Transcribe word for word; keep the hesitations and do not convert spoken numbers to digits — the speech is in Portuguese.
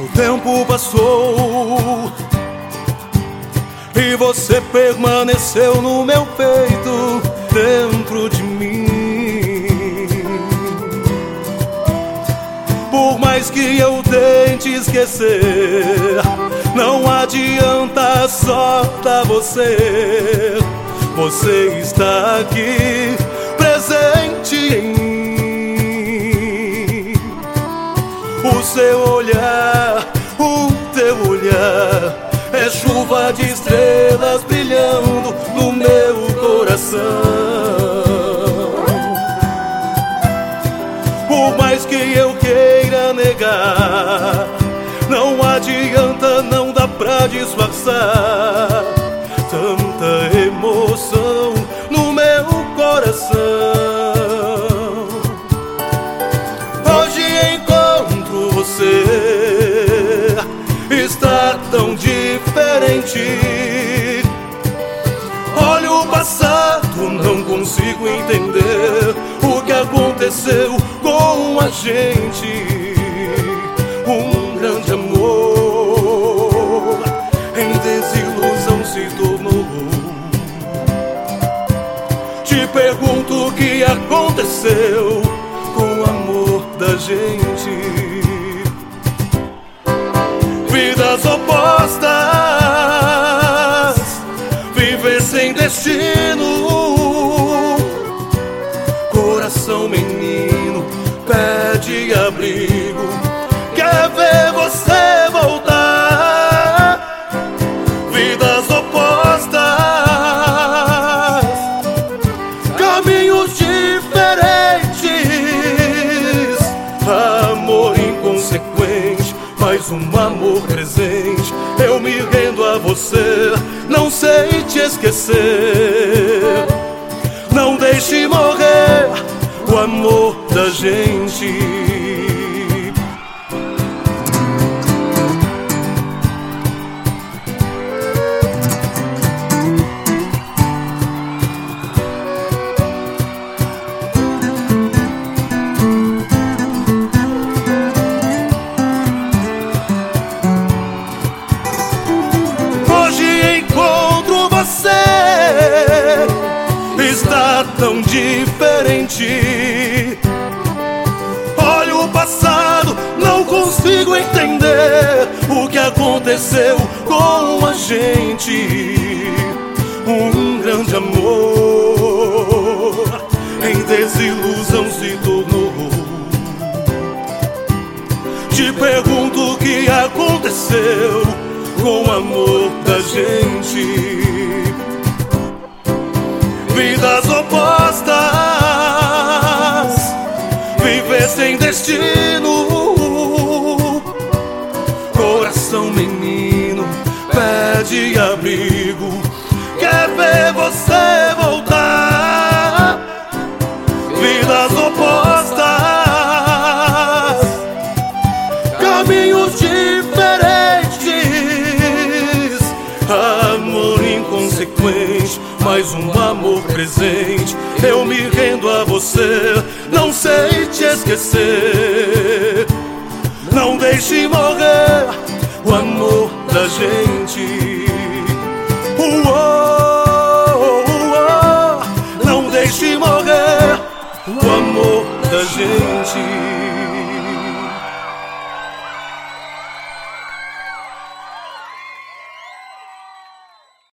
O tempo passou e você permaneceu no meu peito, dentro de mim. Por mais que eu tente esquecer, não adianta, só pra você. Você está aqui, presente em mim. O seu olhar, o teu olhar, é chuva de estrelas brilhando no meu coração. Por mais que eu queira negar, não adianta, não dá pra disfarçar tanta emoção no meu coração. Hoje encontro você, está tão diferente. Olho o passado, não consigo entender o que aconteceu com a gente. Um grande amor em desilusão se tornou. Te pergunto o que aconteceu com o amor da gente. Vidas opostas, viver sem destino. Coração menino pede abrigo, quer ver você voltar. Vidas opostas, caminhos diferentes. Amor inconsequente, mais um amor presente. Eu me rendo a você, não sei te esquecer. Não deixe morrer o amor da gente. Está tão diferente. Olho o passado, não consigo entender o que aconteceu com a gente. Um grande amor em desilusão se tornou. Te pergunto o que aconteceu com o amor da gente. Vidas opostas, viver sem destino. Coração menino pede abrigo, quer ver você voltar. Vidas opostas, caminhos diferentes. Amor inconsequente, mais um amor presente. Eu me rendo a você, não sei te esquecer. Não deixe morrer o amor da gente. Uou, uou, não deixe morrer o amor da gente.